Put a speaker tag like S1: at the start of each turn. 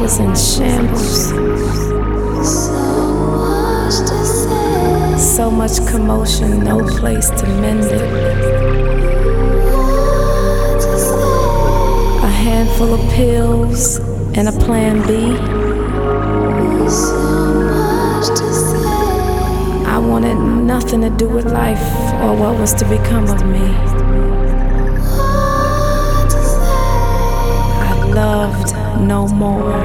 S1: was in shambles. So much commotion, no place to mend it. A handful of pills and a plan B. I wanted nothing to do with life or what was to become of me. I loved no more.